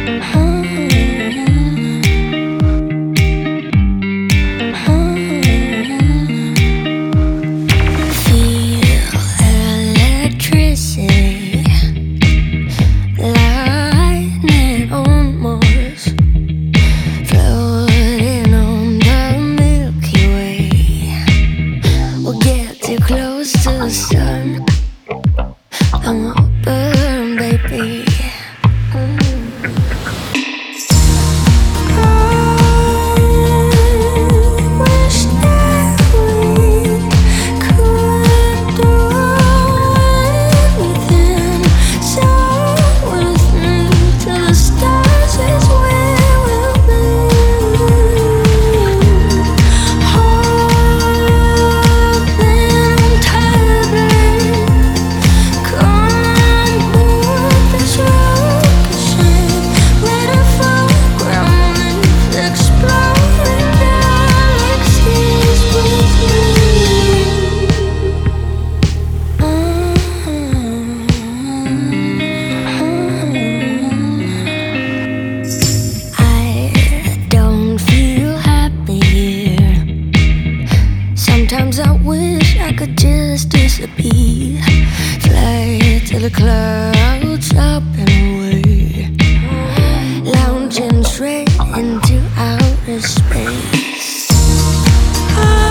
Sometimes I wish I could just disappear, fly to the clouds up and away, lounging straight into outer space. I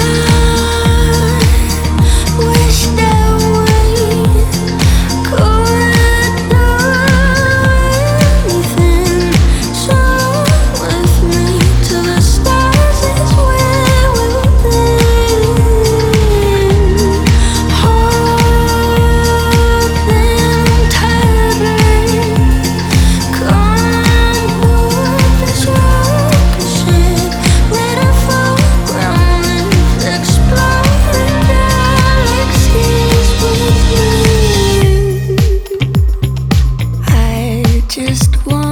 wish that we could do anything. So with me to the stars is where we'll be. Just one